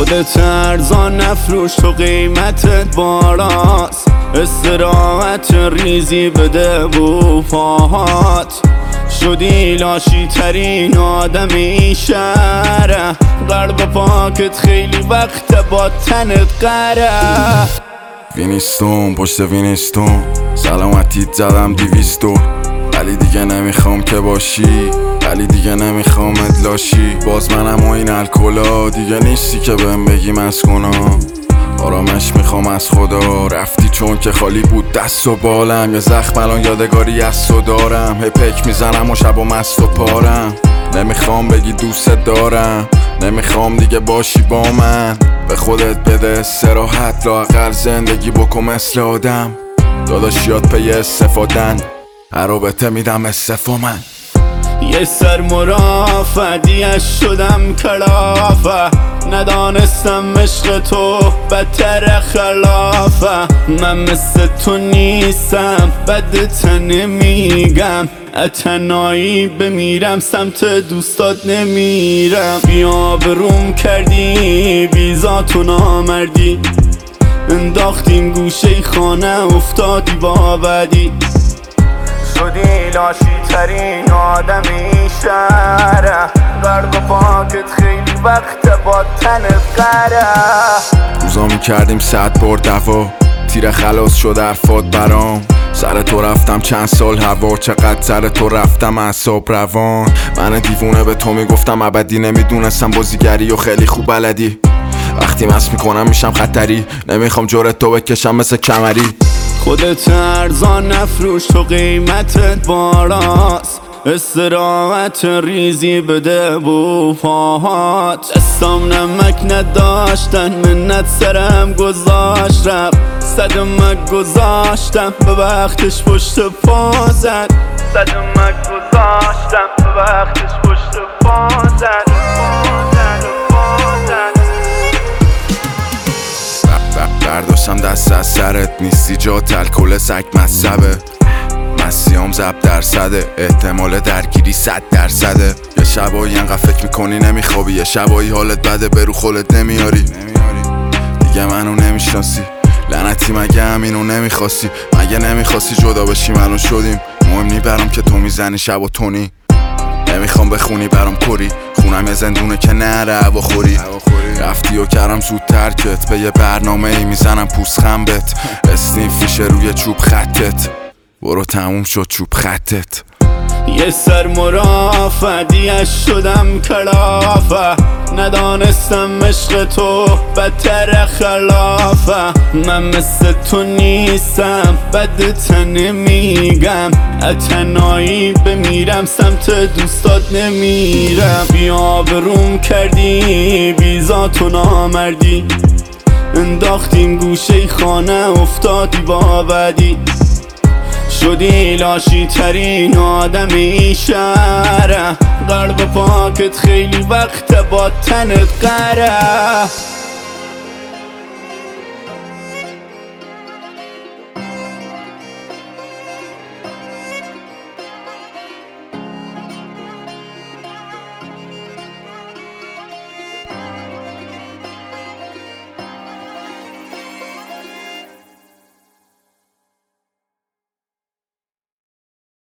خودت ارزان نفروش تو قیمتت بالاست، استراحت ریزی بده بو پاهات. شدی لاشی ترین آدمی شهره، قلب پاکت خیلی وقت با تنت قره. وینستون پشت وینستون سلامتیت زدم 200 دور، ولی دیگه نمیخوام که باشی، ولی دیگه نمیخوام ادلاشی. باز منم و این الکلا دیگه نیستی که بهم بگی مسکونا. آرامش میخوام از خدا، رفتی چون که خالی بود دست و بالم. یه زخم الان یادگاری از تو دارم، هی پک میزنم و شب و مست و پارم. نمیخوام بگی دوست دارم، نمیخوام دیگه باشی با من. به خودت بده استراحت، لااقل زندگی بکن مثل آدم. داداشیات پی استفادن، هر رابطه میدم استفا من. یه سر مرافعیش شدم کلافه، ندانستم عشق تو بدتر خلافه. من مثل تو نیستم بدت نمیگم، اتنایی بمیرم سمت دوستات نمیرم. بیا بروم کردی بیزاتو نامردی، انداختیم گوشه خانه افتادی با بدی. شدی لاشی ترین آدمی شهره، قلب پاکت خیلی وقت با تنت قره. روزا میکردیم 100 بار دوا، تیر خلاص شد حرفات برام. سر تو رفتم چند سال هوا، چقدر سر تو رفتم اعصاب روان. من دیوونه به تو میگفتم ابدی، نمیدونستم بازیگری و خیلی خوب بلدی. وقتی مست میکنم میشم خطری، نمیخوام جورت تو بکشم مثل کمری. خودت ارزان نفروش تو قیمتت بالاست، استراحت ریزی بده بو پاهات. دستام نمک نداشتن منت سرم گذاشت، رفت صدمک گذاشتم به وقتش پشت پا زد. صدمک گذاشتم به وقتش پشت پا زد. برداشتم دست از سرت، نیستی جات الکل سگ مصبه. مسیام زب درصده، احتمال درگیری 100%. یه شبایی انقدر فکر میکنی نمیخوابی، یه شبایی حالت بده برو خولت نمیاری. دیگه منو نمیشناسی لعنتی، مگه همینو نمیخواستی؟ مگه نمیخواستی جدا بشیم الان شدیم؟ مهم نی برام که تو میزنی شب و تونی. نمیخوام بخونی برام کری، خونم یه زندونه که نره هوا خوری. رفتی و کردم زود ترکت، به یه برنامه ای میزنم پوست بت. اسنیف فیشه روی چوب خطت، برو تموم شد چوب خطت. یه سر مرافعیش شدم کلافه، ندانستم عشق تو بدتر خلافه. من مثل تو نیستم بدت نمیگم، اتنایی بمیرم سمت دوستات نمیرم. بیا بروم کردی بیزاتو نامردی، انداختیم گوشه خانه افتادی با بدی. شدی لاشی ترین آدمی شهره، قلب پاکت خیلی وقت با تنت قره.